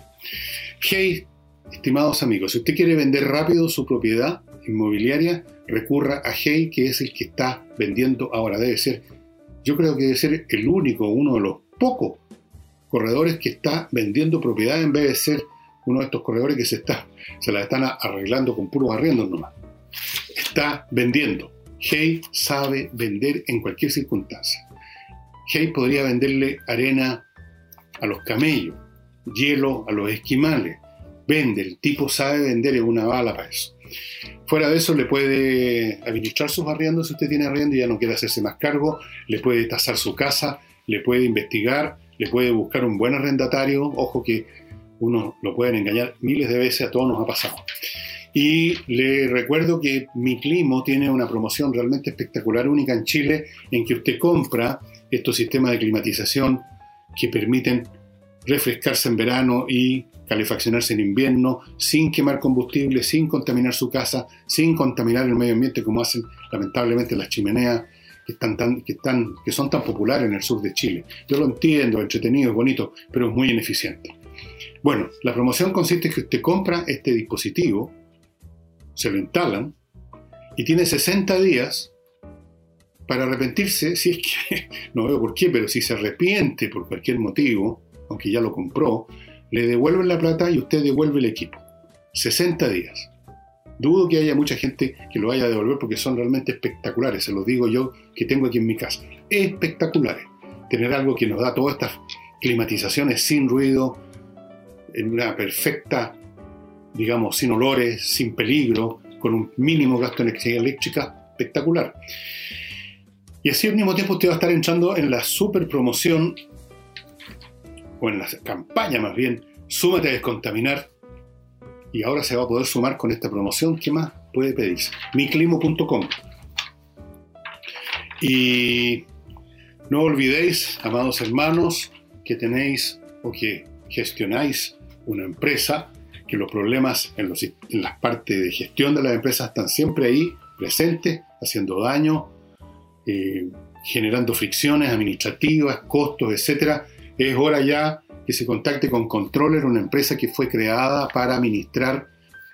Hey, estimados amigos, si usted quiere vender rápido su propiedad inmobiliaria, recurra a Hey, que es el que está vendiendo ahora. Debe ser, yo creo que debe ser el único, uno de los pocos corredores que está vendiendo propiedad en vez de ser uno de estos corredores que se, está, se la están arreglando con puros arriendos nomás. Está vendiendo. Hey sabe vender en cualquier circunstancia. Hey podría venderle arena a los camellos, hielo a los esquimales. Vende, el tipo sabe vender, es una bala para eso. Fuera de eso, le puede administrar sus arriendos si usted tiene arriendo y ya no quiere hacerse más cargo, le puede tasar su casa, le puede investigar, le puede buscar un buen arrendatario. Ojo que uno lo pueden engañar miles de veces, a todos nos ha pasado. Y le recuerdo que Mi Climo tiene una promoción realmente espectacular, única en Chile, en que usted compra estos sistemas de climatización que permiten refrescarse en verano y calefaccionarse en invierno, sin quemar combustible, sin contaminar su casa, sin contaminar el medio ambiente como hacen lamentablemente las chimeneas que, están tan, que, están, que son tan populares en el sur de Chile. Yo lo entiendo, entretenido, es bonito, pero es muy ineficiente. Bueno, la promoción consiste en que usted compra este dispositivo, se lo instalan y tiene sesenta días para arrepentirse, si es que, no veo por qué, pero si se arrepiente por cualquier motivo, aunque ya lo compró, le devuelven la plata y usted devuelve el equipo. sesenta días. Dudo que haya mucha gente que lo vaya a devolver porque son realmente espectaculares, se los digo yo que tengo aquí en mi casa. Espectaculares. Tener algo que nos da todas estas climatizaciones sin ruido, en una perfecta, digamos, sin olores, sin peligro, con un mínimo gasto de energía eléctrica, espectacular. Y así al mismo tiempo usted va a estar entrando en la super promoción, o en la campaña más bien, Súmate a Descontaminar, y ahora se va a poder sumar con esta promoción. ¿Qué más puede pedirse? mi climo punto com. Y no olvidéis, amados hermanos, que tenéis o que gestionáis una empresa, que los problemas en, los, en las partes de gestión de las empresas están siempre ahí, presentes, haciendo daño, eh, generando fricciones administrativas, costos, etcétera. Es hora ya que se contacte con Controller, una empresa que fue creada para administrar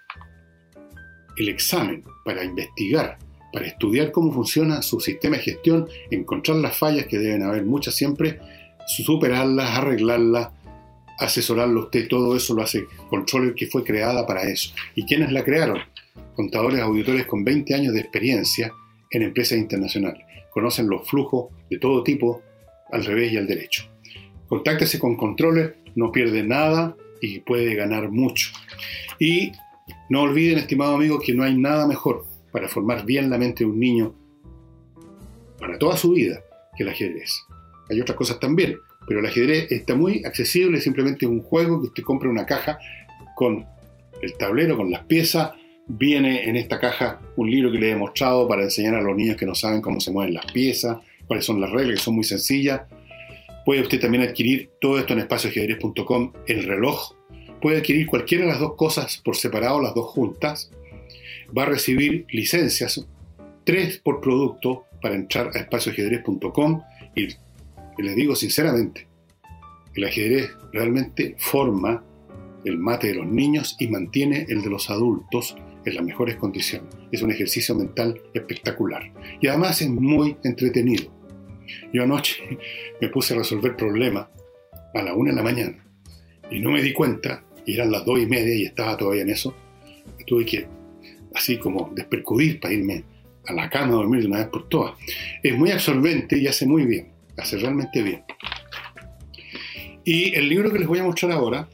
el examen, para investigar, para estudiar cómo funciona su sistema de gestión, encontrar las fallas, que deben haber muchas siempre, superarlas, arreglarlas, asesorarlo usted. Todo eso lo hace Controller, que fue creada para eso. ¿Y quiénes la crearon? Contadores, auditores con veinte años de experiencia en empresas internacionales. Conocen los flujos de todo tipo, al revés y al derecho. Contáctese con Controller, no pierde nada y puede ganar mucho. Y no olviden, estimados amigos, que no hay nada mejor para formar bien la mente de un niño para toda su vida que el ajedrez. Hay otras cosas también, pero el ajedrez está muy accesible, simplemente es un juego que usted compra una caja con el tablero, con las piezas. Viene en esta caja un libro que le he mostrado para enseñar a los niños que no saben cómo se mueven las piezas, cuáles son las reglas, que son muy sencillas. Puede usted también adquirir todo esto en espacio ajedrez punto com, el reloj. Puede adquirir cualquiera de las dos cosas por separado, las dos juntas. Va a recibir licencias, tres por producto, para entrar a espacio ajedrez punto com. Y, y les digo sinceramente, el ajedrez realmente forma el mate de los niños y mantiene el de los adultos en las mejores condiciones. Es un ejercicio mental espectacular. Y además es muy entretenido. Yo anoche me puse a resolver problemas a la una de la mañana y no me di cuenta, y eran las dos y media y estaba todavía en eso. Tuve que, así como, despercudir para irme a la cama a dormir de una vez por todas. Es muy absorbente y hace muy bien, hace realmente bien. Y el libro que les voy a mostrar ahora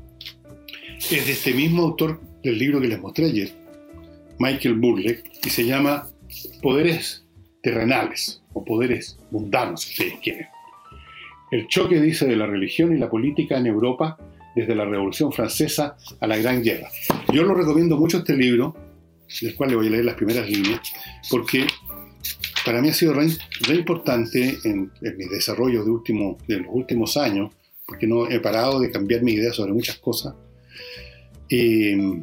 es de este mismo autor del libro que les mostré ayer, Michael Burleigh, y se llama Poderes Terrenales o Poderes Mundanos, si ustedes quieren. El choque, dice, de la religión y la política en Europa desde la Revolución Francesa a la Gran Guerra. Yo lo recomiendo mucho este libro, del cual le voy a leer las primeras líneas, porque para mí ha sido re, re importante en, en mi desarrollo de, último, de los últimos años, porque no he parado de cambiar mi idea sobre muchas cosas. Eh,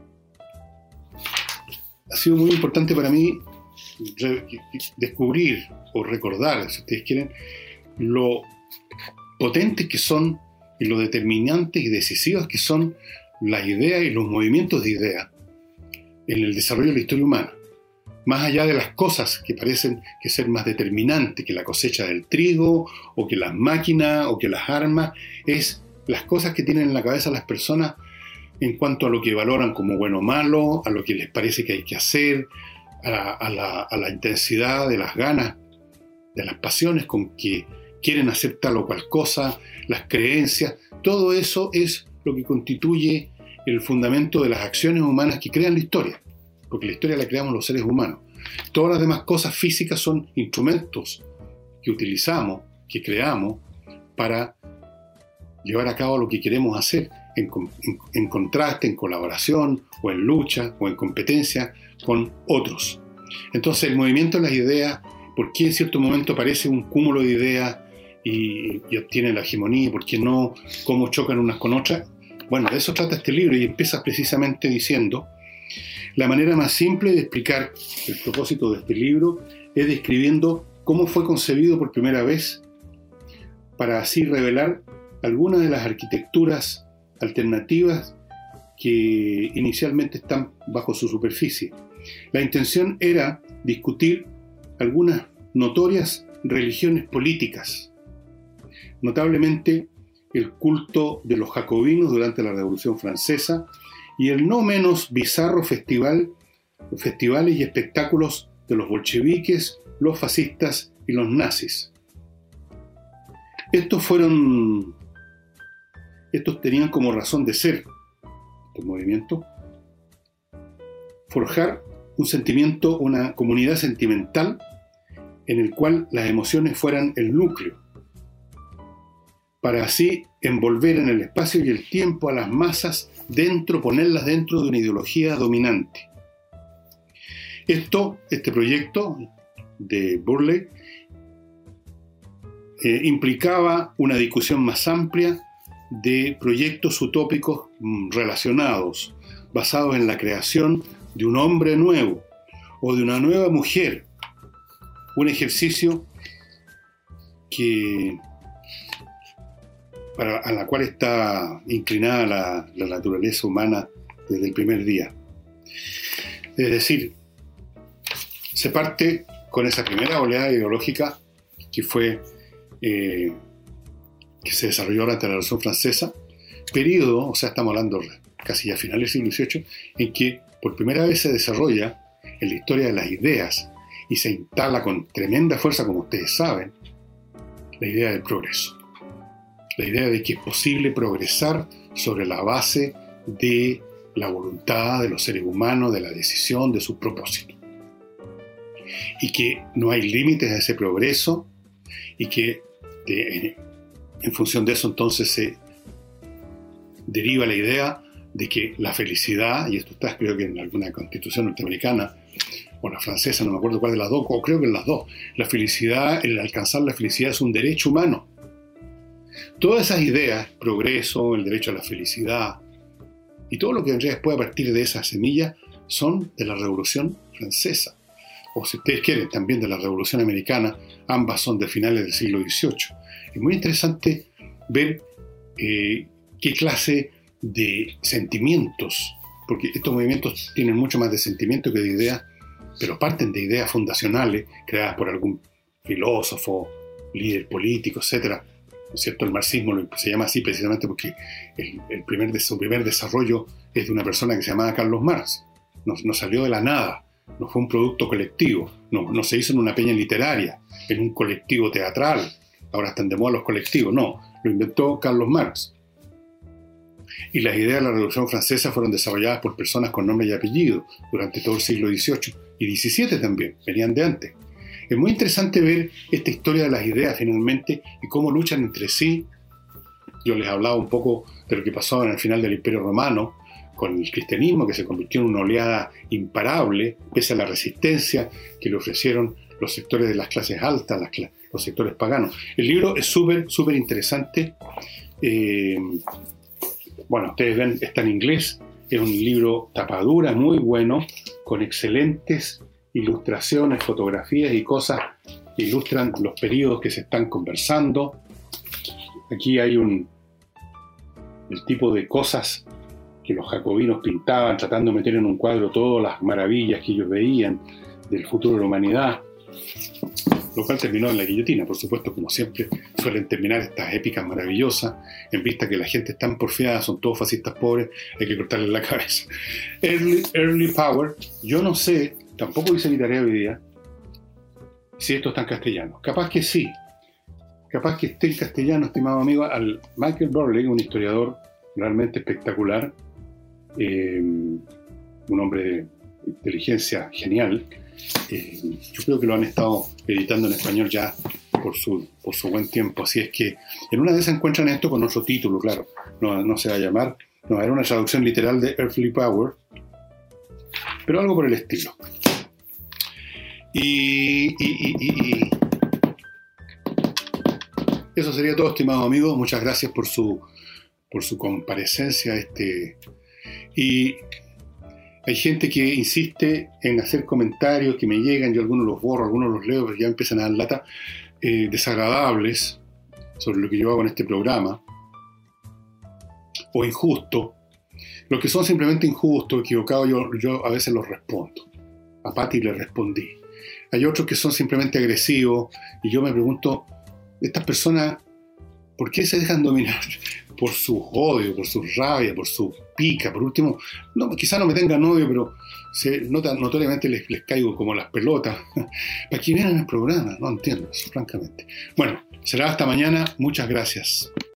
ha sido muy importante para mí re, descubrir o recordar, si ustedes quieren, lo potentes que son y lo determinantes y decisivas que son las ideas y los movimientos de ideas en el desarrollo de la historia humana. Más allá de las cosas que parecen que ser más determinantes que la cosecha del trigo, o que las máquinas, o que las armas, es las cosas que tienen en la cabeza las personas en cuanto a lo que valoran como bueno o malo, a lo que les parece que hay que hacer, a la, a la, a la intensidad de las ganas, de las pasiones con que quieren hacer tal o cual cosa, las creencias. Todo eso es lo que constituye el fundamento de las acciones humanas que crean la historia, porque la historia la creamos los seres humanos. Todas las demás cosas físicas son instrumentos que utilizamos, que creamos para llevar a cabo lo que queremos hacer, en, en, en contraste, en colaboración, o en lucha, o en competencia con otros. Entonces, el movimiento de las ideas, ¿por qué en cierto momento parece un cúmulo de ideas y, y obtiene la hegemonía? ¿Por qué no? ¿Cómo chocan unas con otras? Bueno, de eso trata este libro, y empieza precisamente diciendo: la manera más simple de explicar el propósito de este libro es describiendo cómo fue concebido por primera vez, para así revelar algunas de las arquitecturas alternativas que inicialmente están bajo su superficie. La intención era discutir algunas notorias religiones políticas, notablemente el culto de los jacobinos durante la Revolución Francesa y el no menos bizarro festival, festivales y espectáculos de los bolcheviques, los fascistas y los nazis. Estos fueron, estos tenían como razón de ser, estos movimientos, forjar un sentimiento, una comunidad sentimental en el cual las emociones fueran el núcleo, para así envolver en el espacio y el tiempo a las masas dentro, ponerlas dentro de una ideología dominante. Esto, este proyecto de Burleigh eh, implicaba una discusión más amplia de proyectos utópicos mm, relacionados, basados en la creación de un hombre nuevo o de una nueva mujer, un ejercicio que para, a la cual está inclinada la, la naturaleza humana desde el primer día. Es decir, se parte con esa primera oleada ideológica que fue eh, que se desarrolló durante la Revolución Francesa, periodo, o sea, estamos hablando casi ya a finales del siglo dieciocho, en que por primera vez se desarrolla en la historia de las ideas y se instala con tremenda fuerza, como ustedes saben, la idea del progreso. La idea de que es posible progresar sobre la base de la voluntad de los seres humanos, de la decisión, de sus propósitos. Y que no hay límites a ese progreso y que de, en función de eso entonces se deriva la idea de que la felicidad, y esto está creo que en alguna constitución norteamericana o la francesa, no me acuerdo cuál de las dos, o creo que en las dos, la felicidad, el alcanzar la felicidad es un derecho humano. Todas esas ideas, progreso, el derecho a la felicidad y todo lo que vendría después a partir de esa semilla son de la Revolución Francesa, o si ustedes quieren también de la Revolución Americana. Ambas son de finales del siglo dieciocho. Es muy interesante ver eh, qué clase de sentimientos, porque estos movimientos tienen mucho más de sentimiento que de ideas, pero parten de ideas fundacionales creadas por algún filósofo, líder político, etcétera. ¿No es cierto? El marxismo se llama así precisamente porque el, el primer, su primer desarrollo es de una persona que se llamaba Carlos Marx. No, no salió de la nada, no fue un producto colectivo, no, no se hizo en una peña literaria, en un colectivo teatral. Ahora están de moda los colectivos, no, lo inventó Carlos Marx. Y las ideas de la Revolución Francesa fueron desarrolladas por personas con nombre y apellido durante todo el siglo dieciocho y diecisiete también, venían de antes. Es muy interesante ver esta historia de las ideas finalmente y cómo luchan entre sí Yo les hablaba un poco de lo que pasó en el final del Imperio Romano con el cristianismo, que se convirtió en una oleada imparable, pese a la resistencia que le ofrecieron los sectores de las clases altas, las cl- los sectores paganos. El libro es súper, súper interesante. Eh, bueno, ustedes ven, está en inglés. Es un libro tapadura, muy bueno, con excelentes ilustraciones, fotografías y cosas que ilustran los periodos que se están conversando. Aquí hay un el tipo de cosas que los jacobinos pintaban, tratando de meter en un cuadro todas las maravillas que ellos veían del futuro de la humanidad, lo cual terminó en la guillotina, por supuesto, como siempre suelen terminar estas épicas maravillosas, en vista que la gente es tan porfiada, son todos fascistas pobres, hay que cortarles la cabeza. Early, early Power, yo no sé, tampoco hice mi tarea hoy día, si esto está en castellano. Capaz que sí, capaz que esté en castellano, estimado amigo. Al Michael Burleigh, un historiador realmente espectacular, eh, un hombre de inteligencia genial. Eh, yo creo que lo han estado editando en español ya por su, por su buen tiempo, así es que en una de esas encuentran esto con otro título, claro, no, no se va a llamar, no, era una traducción literal de Earthly Power, pero algo por el estilo. Y, y, y, y, y eso sería todo, estimado amigo. Muchas gracias por su, por su comparecencia. Este, y hay gente que insiste en hacer comentarios que me llegan, yo algunos los borro, algunos los leo, pero ya empiezan a dar lata, eh, desagradables sobre lo que yo hago en este programa, o injusto. Los que son simplemente injustos, equivocados, yo, yo a veces los respondo. A Patti le respondí. Hay otros que son simplemente agresivos, y yo me pregunto, estas personas, ¿por qué se dejan dominar por su odio, por su rabia, por su pica? Por último, no, quizá no me tengan odio, pero se nota, notoriamente les, les caigo como las pelotas. ¿Para qué vienen el programa? No entiendo eso, francamente. Bueno, será hasta mañana. Muchas gracias.